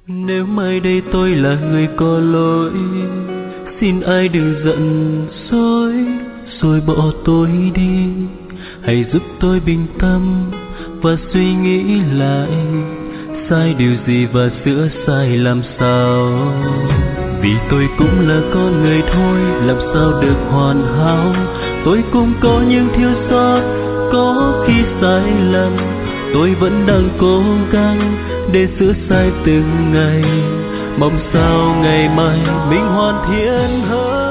Nếu mai đây tôi là người có lỗi, xin ai đừng giận dỗi rồi bỏ tôi đi. Hãy giúp tôi bình tâm và suy nghĩ lại, sai điều gì và sửa sai làm sao. Vì tôi cũng là con người thôi, làm sao được hoàn hảo. Tôi cũng có những thiếu sót, có khi sai lầm. Tôi vẫn đang cố gắng để sửa sai từng ngày, mong sao ngày mai mình hoàn thiện hơn.